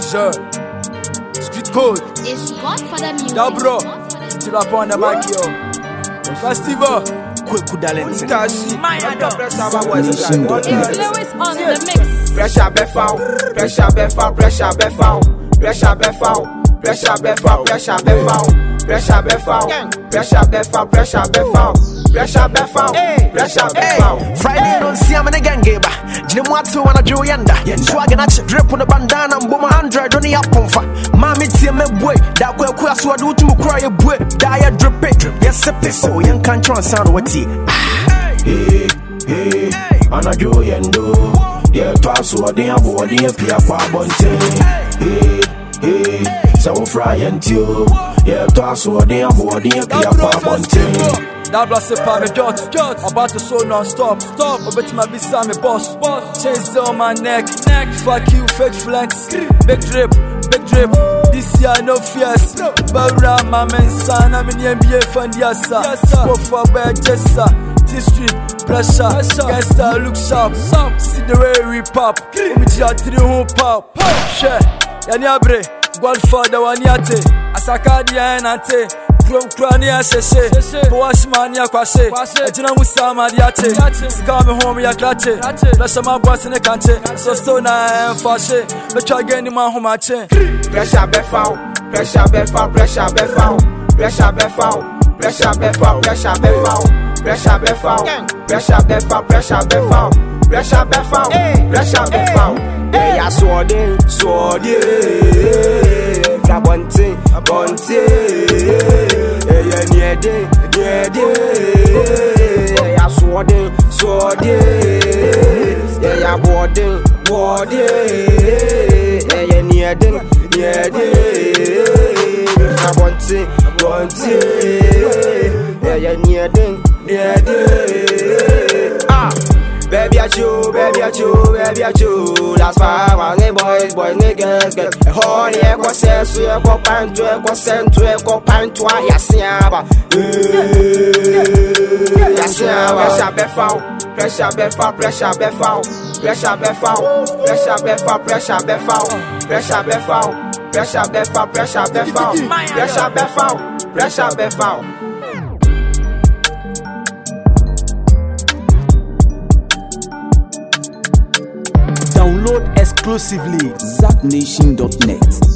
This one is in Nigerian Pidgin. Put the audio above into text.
Sure. Street code. It's God for the music. Yeah, bro. Still up on the mic, yo. The festival. Quick talent. It's Lewis on the mix. Pressure befoul, pressure befoul, pressure befoul, pressure befoul, pressure befoul, pressure befoul, pressure befoul, pressure befoul, pressure befoul, pressure befoul, pressure befoul. Friday don't see I'm in a gang gaba. Jimwatu and a Joyanda. Swagger at drip on the bandana and boom 100 on the apple. Mammy tea me boy. That will quest what do to cry a boy. Die drip it. Yes, a so young can't sound what tea. Hey, and a Joyando. Yeah, twice what they have what they appear for Bonte. Hey, so fry and you. Yeah, twice what they have what they appear for Bonte. Dabla se pa me jot, about to soul non-stop, Obet my bisa me boss, chains on my neck, fuck you fake flex, big drip, this year no fears, Barra my men son, I'm in the NBA Fandiasa, go for bad jessa, T-Street, pressure, gangsta look sharp, see the way we pop, Umitia 3 who pop, share, Yanyabre, Godfather Wanyate, Asaka Dianate, Krani asese, Boash mania kwase, Ejina Musama diate, Sikame home ya klache, Lasha mabwase ne kante, so stona fashe, Betra geni man homache. Pressure befoul, pressure befoul, pressure befoul, pressure befoul, pressure befoul, pressure befoul, pressure befoul, pressure befoul, pressure befoul, pressure befoul, pressure befoul. Hey, I sword in, Bonte, yeah, near day, yeah, sword in, yeah, boarding, yeah, near day, Bonte, yeah, near day, Baby at you, that's why I'm boys, girls, a horny echo says, we echo pint to echo send to echo pint to Yasiaba. Pressure befoul, pressure befoul, pressure befoul, pressure befoul, pressure befoul, pressure befoul, pressure befoul, pressure befoul, pressure befoul, pressure befoul, pressure befoul. Download exclusively ZackNation.net.